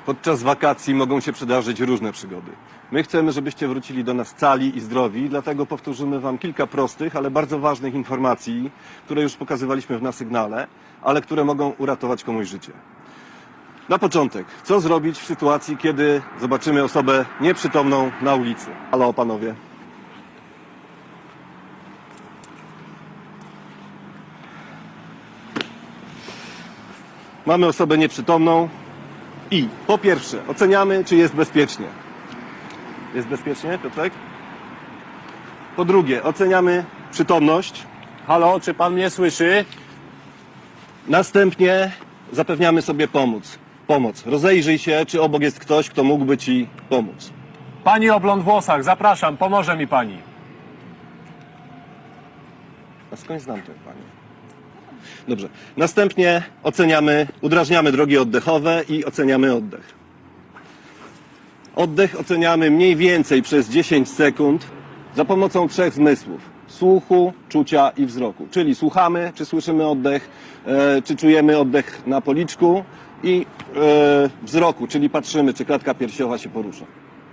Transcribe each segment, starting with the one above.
Podczas wakacji mogą się przydarzyć różne przygody. My chcemy, żebyście wrócili do nas cali i zdrowi, dlatego powtórzymy Wam kilka prostych, ale bardzo ważnych informacji, które już pokazywaliśmy na sygnale, ale które mogą uratować komuś życie. Na początek, co zrobić w sytuacji, kiedy zobaczymy osobę nieprzytomną na ulicy? Halo, panowie. Mamy osobę nieprzytomną i po pierwsze oceniamy, czy jest bezpiecznie. Jest bezpiecznie, Piotrek? Po drugie, oceniamy przytomność. Halo, czy pan mnie słyszy? Następnie zapewniamy sobie pomoc. Rozejrzyj się, czy obok jest ktoś, kto mógłby ci pomóc. Pani o blond włosach, zapraszam, pomoże mi pani. A skąd znam tę panią? Dobrze. Następnie udrażniamy drogi oddechowe i oceniamy oddech. Oddech oceniamy mniej więcej przez 10 sekund za pomocą 3 zmysłów. Słuchu, czucia i wzroku. Czyli słuchamy, czy słyszymy oddech, czy czujemy oddech na policzku i wzroku, czyli patrzymy, czy klatka piersiowa się porusza.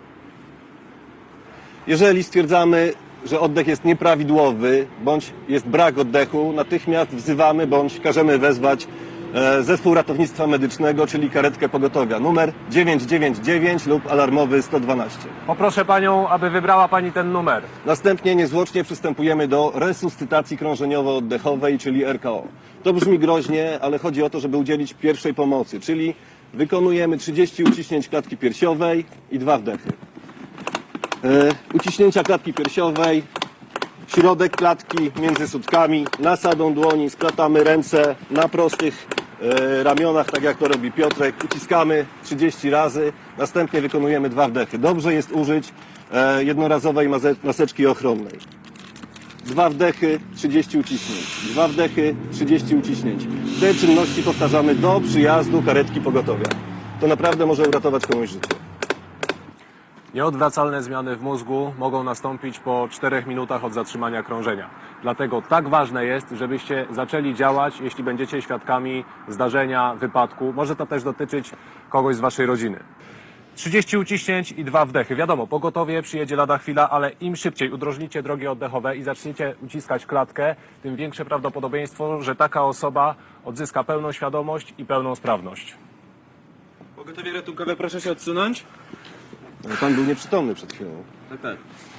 Jeżeli stwierdzamy, że oddech jest nieprawidłowy, bądź jest brak oddechu, natychmiast wzywamy, bądź każemy wezwać zespół ratownictwa medycznego, czyli karetkę pogotowia. Numer 999 lub alarmowy 112. Poproszę panią, aby wybrała pani ten numer. Następnie niezwłocznie przystępujemy do resuscytacji krążeniowo-oddechowej, czyli RKO. To brzmi groźnie, ale chodzi o to, żeby udzielić pierwszej pomocy, czyli wykonujemy 30 uciśnięć klatki piersiowej i 2 wdechy. Uciśnięcia klatki piersiowej, środek klatki między sutkami, nasadą dłoni, splatamy ręce na prostych ramionach, tak jak to robi Piotrek, uciskamy 30 razy, następnie wykonujemy 2 wdechy. Dobrze jest użyć jednorazowej maseczki ochronnej. 2 wdechy, 30 uciśnięć. 2 wdechy, 30 uciśnięć. Te czynności powtarzamy do przyjazdu karetki pogotowia. To naprawdę może uratować komuś życie. Nieodwracalne zmiany w mózgu mogą nastąpić po 4 minutach od zatrzymania krążenia. Dlatego tak ważne jest, żebyście zaczęli działać, jeśli będziecie świadkami zdarzenia, wypadku. Może to też dotyczyć kogoś z waszej rodziny. 30 uciśnięć i 2 wdechy. Wiadomo, pogotowie przyjedzie lada chwila, ale im szybciej udrożnicie drogi oddechowe i zaczniecie uciskać klatkę, tym większe prawdopodobieństwo, że taka osoba odzyska pełną świadomość i pełną sprawność. Pogotowie ratunkowe, proszę się odsunąć. Ale pan był nieprzytomny przed chwilą. Tak.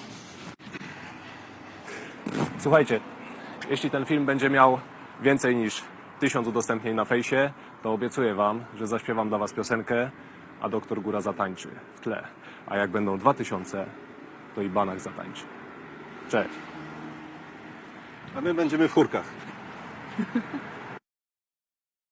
Słuchajcie, jeśli ten film będzie miał więcej niż 1000 udostępnień na fejsie, to obiecuję wam, że zaśpiewam dla was piosenkę, a doktor Góra zatańczy w tle. A jak będą 2000, to i Banach zatańczy. Cześć. A my będziemy w chórkach.